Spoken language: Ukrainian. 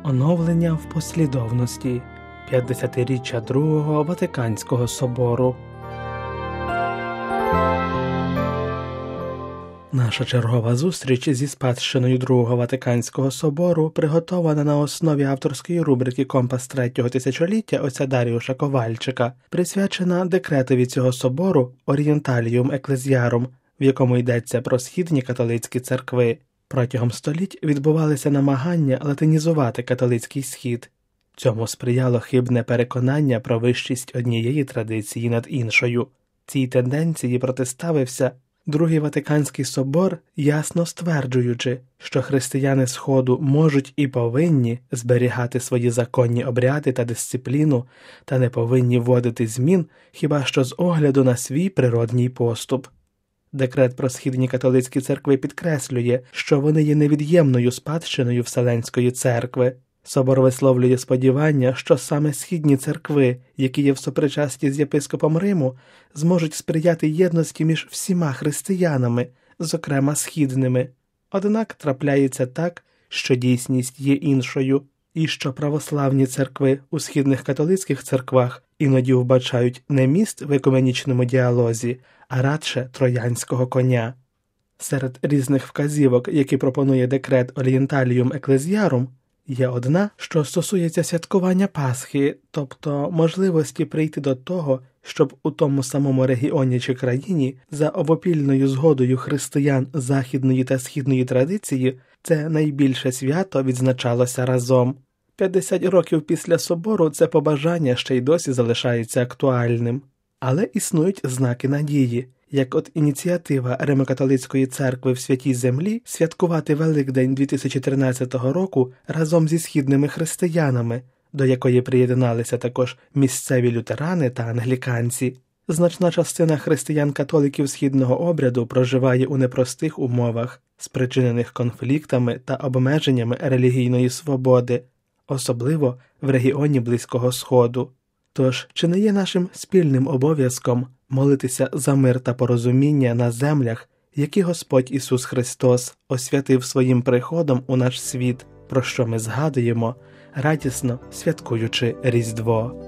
Оновлення в послідовності. 50-річчя Другого Ватиканського собору. Наша чергова зустріч зі спадщиною Другого Ватиканського собору приготована на основі авторської рубрики «Компас третього тисячоліття» отця Даріуша Ковальчика, присвячена декретові цього собору «Орієнталіум еклезіарум», в якому йдеться про східні католицькі церкви. Протягом століть відбувалися намагання латинізувати католицький схід. Цьому сприяло хибне переконання про вищість однієї традиції над іншою. Цій тенденції протиставився Другий Ватиканський собор, ясно стверджуючи, що християни Сходу можуть і повинні зберігати свої законні обряди та дисципліну, та не повинні вводити змін, хіба що з огляду на свій природній поступ. Декрет про східні католицькі церкви підкреслює, що вони є невід'ємною спадщиною Вселенської церкви. Собор висловлює сподівання, що саме східні церкви, які є в сопричасті з єпископом Риму, зможуть сприяти єдності між всіма християнами, зокрема східними. Однак трапляється так, що дійсність є іншою, і що православні церкви у східних католицьких церквах іноді вбачають не міст в екуменічному діалозі, а радше троянського коня. Серед різних вказівок, які пропонує декрет «Орієнталіум еклезіарум», є одна, що стосується святкування Пасхи, тобто можливості прийти до того, щоб у тому самому регіоні чи країні за обопільною згодою християн західної та східної традиції це найбільше свято відзначалося разом. 50 років після собору це побажання ще й досі залишається актуальним. Але існують знаки надії, як от ініціатива Римо-католицької церкви в Святій Землі святкувати Великдень 2013 року разом зі східними християнами, до якої приєдналися також місцеві лютерани та англіканці. Значна частина християн-католиків східного обряду проживає у непростих умовах, спричинених конфліктами та обмеженнями релігійної свободи, особливо в регіоні Близького Сходу. Тож, чи не є нашим спільним обов'язком молитися за мир та порозуміння на землях, які Господь Ісус Христос освятив своїм приходом у наш світ, про що ми згадуємо, радісно святкуючи Різдво?